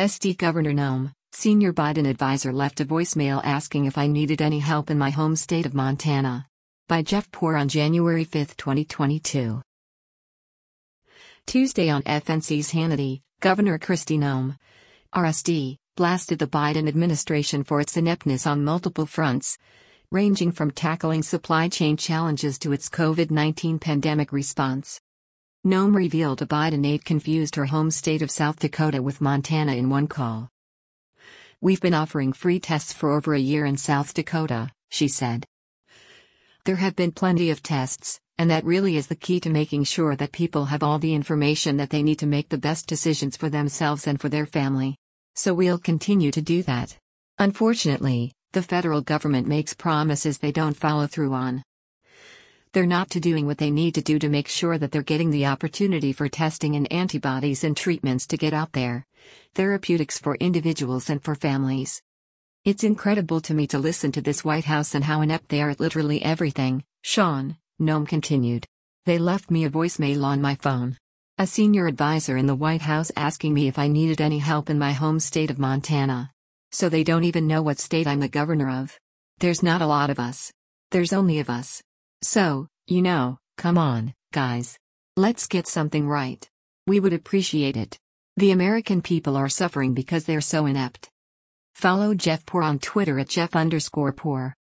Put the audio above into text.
SD Governor Noem, senior Biden advisor, left a voicemail asking if I needed any help in my home state of Montana. By Jeff Poor on January 5, 2022. Tuesday on FNC's Hannity, Governor Kristi Noem, RSD, blasted the Biden administration for its ineptness on multiple fronts, ranging from tackling supply chain challenges to its COVID-19 pandemic response. Noem revealed a Biden aide confused her home state of South Dakota with Montana in one call. "We've been offering free tests for over a year in South Dakota," she said. "There have been plenty of tests, and that really is the key to making sure that people have all the information that they need to make the best decisions for themselves and for their family. So we'll continue to do that. Unfortunately, the federal government makes promises they don't follow through on. They're not doing what they need to do to make sure that they're getting the opportunity for testing and antibodies and treatments to get out there, therapeutics for individuals and for families. It's incredible to me to listen to this White House and how inept they are at literally everything, Sean," Noem continued. "They left me a voicemail on my phone. A senior advisor in the White House asking me if I needed any help in my home state of Montana. So they don't even know what state I'm the governor of. There's not a lot of us. There's only of us. So, come on, guys. Let's get something right. We would appreciate it. The American people are suffering because they're so inept." Follow Jeff Poor on Twitter at Jeff_Poor.